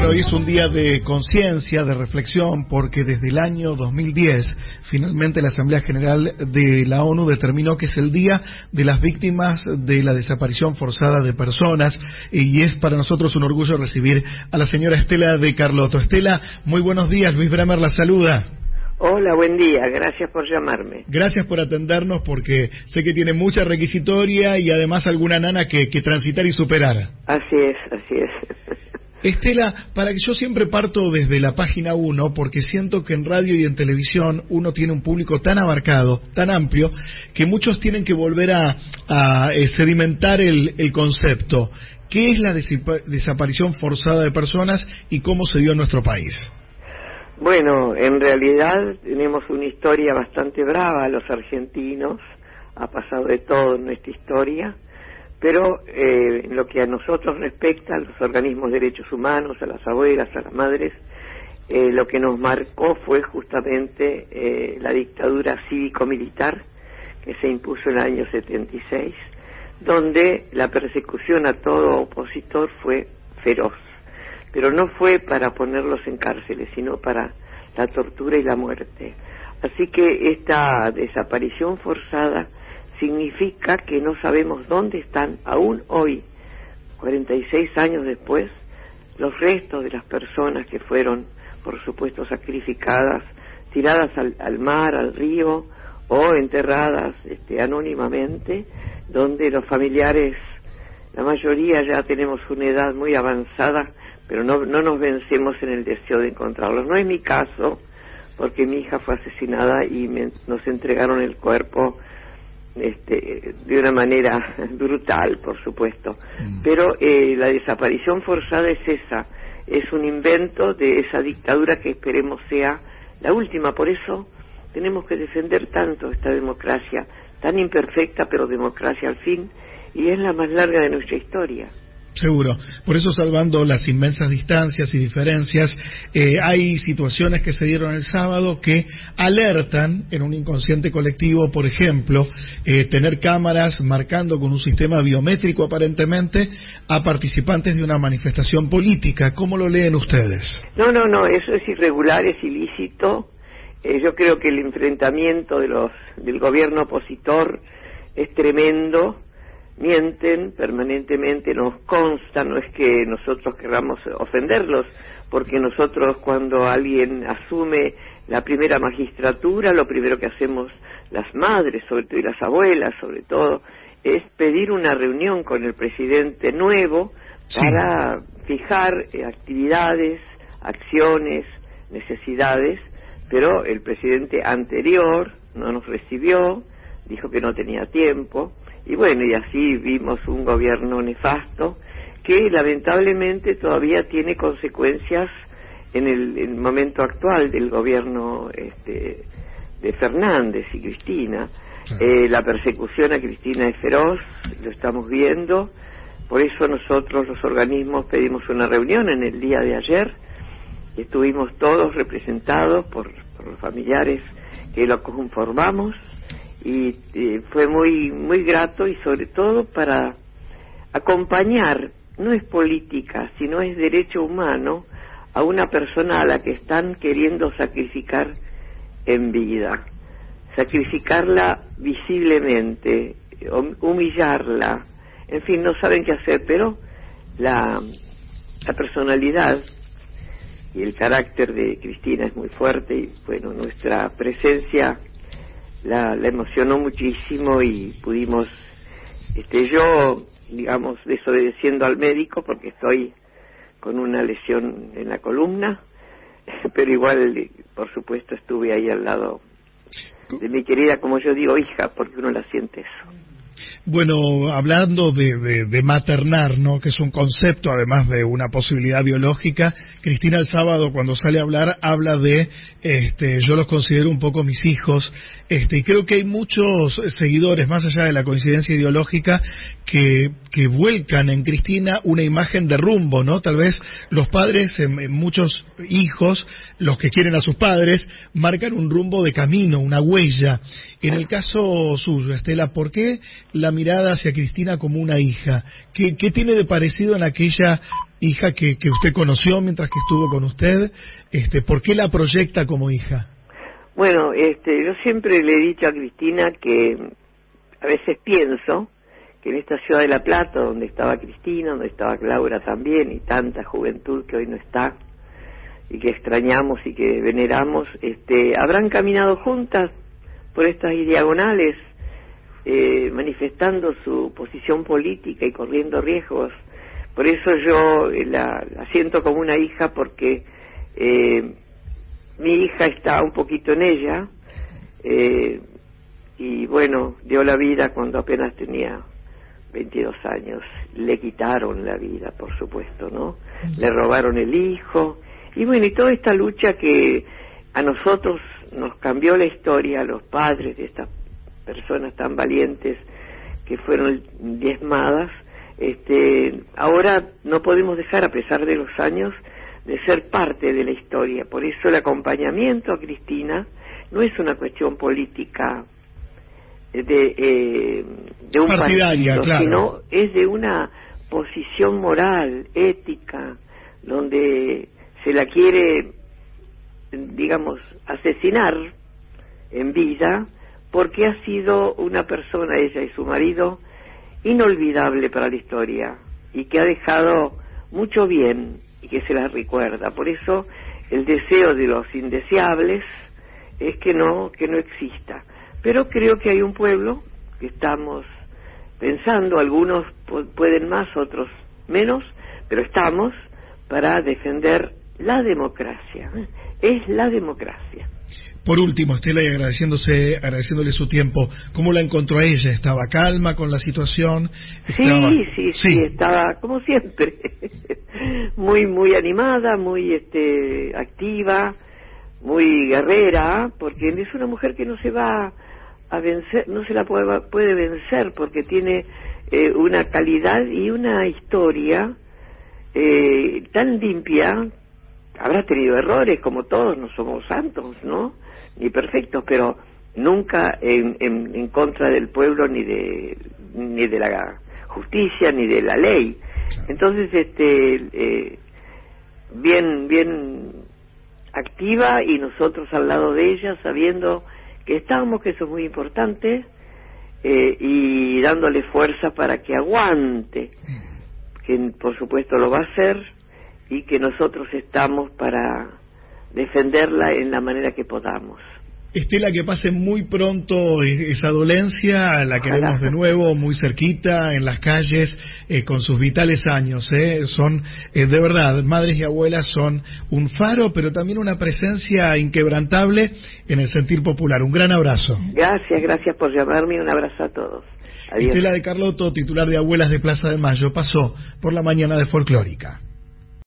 Bueno, hoy es un día de conciencia, de reflexión, porque desde el año 2010, finalmente la Asamblea General de la ONU determinó que es el Día de las Víctimas de la Desaparición Forzada de Personas, y es para nosotros un orgullo recibir a la señora Estela de Carlotto. Estela, muy buenos días, Luis Bremer la saluda. Hola, buen día, gracias por llamarme. Gracias por atendernos, porque sé que tiene mucha requisitoria y además alguna nana que transitar y superar. Así es, así es. Estela, para que yo siempre parto desde la página 1, porque siento que en radio y en televisión uno tiene un público tan abarcado, tan amplio, que muchos tienen que volver a sedimentar el concepto. ¿Qué es la desaparición forzada de personas y cómo se dio en nuestro país? Bueno, en realidad tenemos una historia bastante brava, los argentinos, ha pasado de todo en nuestra historia, pero en lo que a nosotros respecta, a los organismos de derechos humanos, a las abuelas, a las madres, lo que nos marcó fue justamente la dictadura cívico-militar que se impuso en el año 76, donde la persecución a todo opositor fue feroz, pero no fue para ponerlos en cárceles, sino para la tortura y la muerte. Así que esta desaparición forzada significa que no sabemos dónde están, aún hoy, 46 años después, los restos de las personas que fueron, por supuesto, sacrificadas, tiradas al mar, al río, o enterradas anónimamente, donde los familiares, la mayoría ya tenemos una edad muy avanzada, pero no nos vencemos en el deseo de encontrarlos. No es mi caso, porque mi hija fue asesinada y nos entregaron el cuerpo de una manera brutal, por supuesto. Pero la desaparición forzada es esa, es un invento de esa dictadura que esperemos sea la última. Por eso tenemos que defender tanto esta democracia, tan imperfecta, pero democracia al fin, y es la más larga de nuestra historia. Seguro. Por eso, salvando las inmensas distancias y diferencias, hay situaciones que se dieron el sábado que alertan en un inconsciente colectivo, por ejemplo, tener cámaras marcando con un sistema biométrico aparentemente a participantes de una manifestación política. ¿Cómo lo leen ustedes? No, eso es irregular, es ilícito. Yo creo que el enfrentamiento del gobierno opositor es tremendo. Mienten permanentemente, nos consta, no es que nosotros querramos ofenderlos, porque nosotros cuando alguien asume la primera magistratura, lo primero que hacemos las madres, sobre todo, y las abuelas sobre todo, es pedir una reunión con el presidente nuevo para fijar actividades, acciones, necesidades, pero el presidente anterior no nos recibió, dijo que no tenía tiempo. Y bueno, y así vimos un gobierno nefasto que lamentablemente todavía tiene consecuencias en el momento actual del gobierno de Fernández y Cristina. La persecución a Cristina es feroz, lo estamos viendo, por eso nosotros los organismos pedimos una reunión en el día de ayer, y estuvimos todos representados por los familiares que lo conformamos, y fue muy grato, y sobre todo para acompañar, no es política, sino es derecho humano, a una persona a la que están queriendo sacrificar en vida, sacrificarla visiblemente, humillarla, en fin, no saben qué hacer, pero la personalidad y el carácter de Cristina es muy fuerte, y bueno, nuestra presencia la emocionó muchísimo, y pudimos, yo, digamos, desobedeciendo al médico porque estoy con una lesión en la columna, pero igual, por supuesto, estuve ahí al lado de mi querida, como yo digo, hija, porque uno la siente eso. Bueno, hablando de maternar, ¿no?, que es un concepto además de una posibilidad biológica, Cristina el sábado cuando sale a hablar habla de, yo los considero un poco mis hijos, y creo que hay muchos seguidores, más allá de la coincidencia ideológica, que vuelcan en Cristina una imagen de rumbo, ¿no? Tal vez los padres, muchos hijos, los que quieren a sus padres, marcan un rumbo de camino, una huella. En el caso suyo, Estela, ¿por qué la mirada hacia Cristina como una hija? ¿Qué tiene de parecido en aquella hija que usted conoció mientras que estuvo con usted. ¿Por qué la proyecta como hija? Bueno, yo siempre le he dicho a Cristina que a veces pienso que en esta ciudad de La Plata, donde estaba Cristina, donde estaba Laura también, y tanta juventud que hoy no está, y que extrañamos y que veneramos, habrán caminado juntas por estas diagonales, manifestando su posición política y corriendo riesgos. Por eso yo la siento como una hija, porque mi hija está un poquito en ella, y bueno, dio la vida cuando apenas tenía 22 años. Le quitaron la vida, por supuesto, ¿no? Le robaron el hijo, y bueno, y toda esta lucha que a nosotros nos cambió la historia, a los padres de estas personas tan valientes que fueron diezmadas, ahora no podemos dejar, a pesar de los años, de ser parte de la historia. Por eso el acompañamiento a Cristina no es una cuestión política de un partido, claro, sino es de una posición moral, ética, donde se la quiere, digamos, asesinar en vida, porque ha sido una persona, ella y su marido, inolvidable para la historia, y que ha dejado mucho bien y que se la recuerda. Por eso el deseo de los indeseables es que no exista. Pero creo que hay un pueblo que estamos pensando, algunos pueden más, otros menos, pero estamos para defender la democracia. Es la democracia. Por último, Estela, y agradeciéndole su tiempo, ¿cómo la encontró a ella? ¿Estaba calma con la situación? Sí, estaba como siempre, muy animada, muy activa, muy guerrera, porque es una mujer que no se va a vencer, no se la puede vencer, porque tiene una calidad y una historia tan limpia. Habrá tenido errores, como todos, no somos santos, ¿no? Ni perfectos, pero nunca en contra del pueblo, ni de la justicia, ni de la ley. Entonces, bien activa, y nosotros al lado de ella, sabiendo que estamos, que eso es muy importante, y dándole fuerza para que aguante, que por supuesto lo va a hacer, y que nosotros estamos para defenderla en la manera que podamos. Estela, que pase muy pronto esa dolencia, la queremos de nuevo muy cerquita, en las calles, con sus vitales años. Son, de verdad, madres y abuelas son un faro, pero también una presencia inquebrantable en el sentir popular. Un gran abrazo. Gracias por llamarme, y un abrazo a todos. Adiós. Estela de Carlotto, titular de Abuelas de Plaza de Mayo, pasó por la mañana de Folclórica.